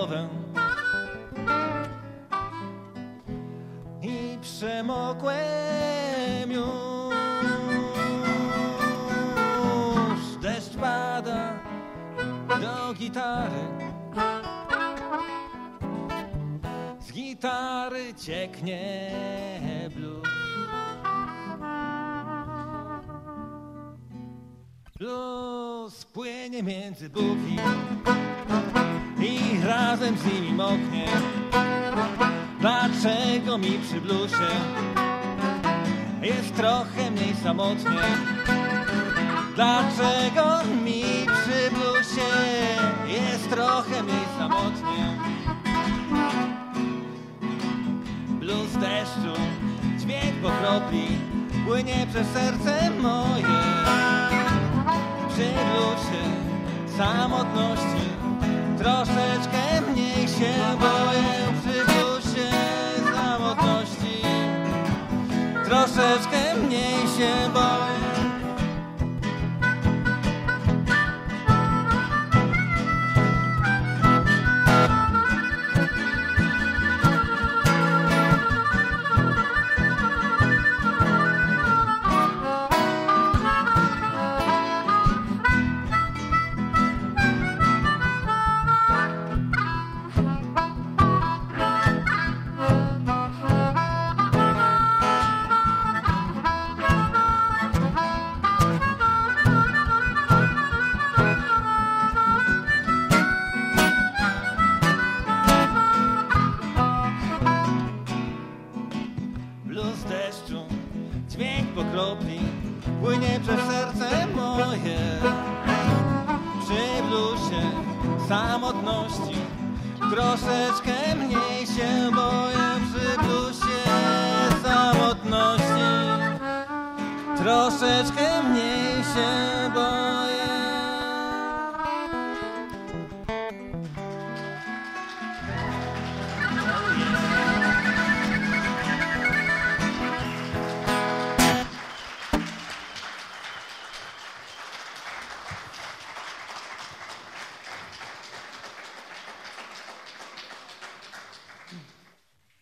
głowę i przemokłem już. Deszcz pada do gitary, z gitary cieknie blues. Blues płynie między buki i razem z nimi moknie. Dlaczego mi przy bluesie jest trochę mniej samotnie? Dlaczego mi przy bluesie jest trochę mniej samotnie? Blues deszczu, dźwięk po kropli płynie przez serce moje. Przy bluesie samotności troszeczkę mniej się boję. Przy bluesie samotności troszeczkę mniej się boję. Blues deszczu, dźwięk po kropli płynie przez serce moje. Przy bluesie samotności troszeczkę mniej się boję. Przy bluesie samotności troszeczkę mniej się boję.